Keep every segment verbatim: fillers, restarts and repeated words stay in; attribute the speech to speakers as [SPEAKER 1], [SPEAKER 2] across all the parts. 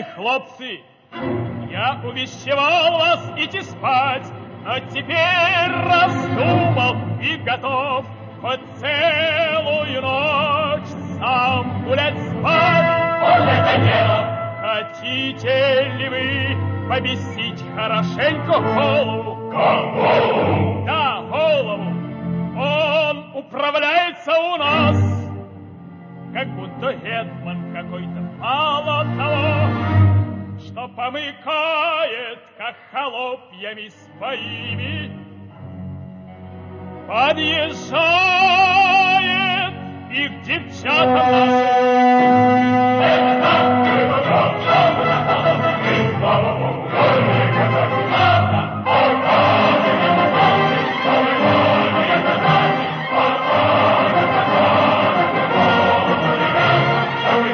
[SPEAKER 1] Эй, хлопцы, я увещевал вас идти спать, но теперь раздумал и готов хоть целую ночь сам гулять спать.
[SPEAKER 2] Вот это дело!
[SPEAKER 1] Хотите ли вы побесить хорошенько голову?
[SPEAKER 2] Голову?
[SPEAKER 1] Да, голову. Он управляется у нас, как будто гетман какой-то. Мало того, что помыкает, как холопьями своими, подъезжает и к девчатам нашим.
[SPEAKER 2] Это так, это так, слава Богу, и слава Богу, вольные казаки, слава, ой, вольные казаки, ой, вольные казаки, спокойно, спокойно, спокойно, ребята, а вы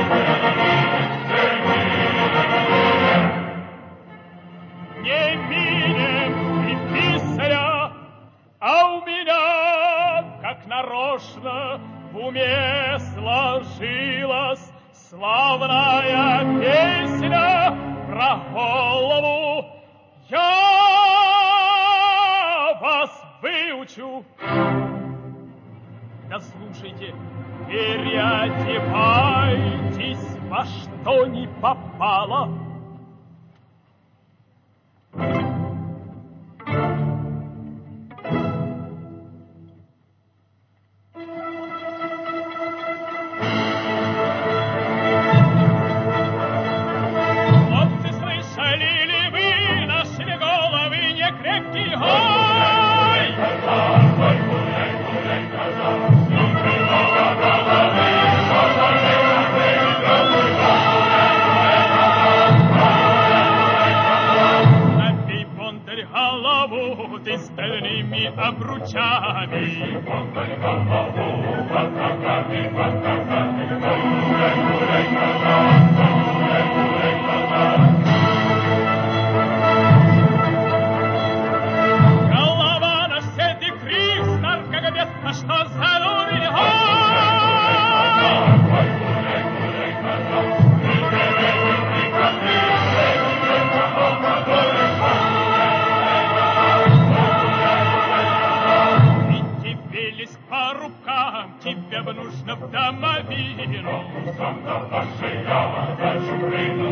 [SPEAKER 2] видите,
[SPEAKER 1] Не минем и писаря, а у меня, как нарочно, в уме сложилась славная песня про голову. Я вас выучу. Да слушайте, переодевайтесь во что ни попало. Хлопцы, слышали ли вы нашими головы не крепкий гой?
[SPEAKER 2] ой, гуляй, гуляй, казак, слушай, много головы, головы, головы, головы,
[SPEAKER 1] Набей, бондарь, голову ты стальными обручами.
[SPEAKER 2] бондарь, голову, батагами, батагами, гуляй, гуляй, казак, гуляй, гуляй, казак.
[SPEAKER 1] Голова на седи крик, стар как обед, а что за дурень?
[SPEAKER 2] Ой, гуляй, гуляй, казак, ты береги, ты коты, береги, кого подолей, гуляй, гуляй, казак.
[SPEAKER 1] И тебе лезь по рукам, тебе бы нужно в домовину.
[SPEAKER 2] Сам-то пошли, я дальше прыгну.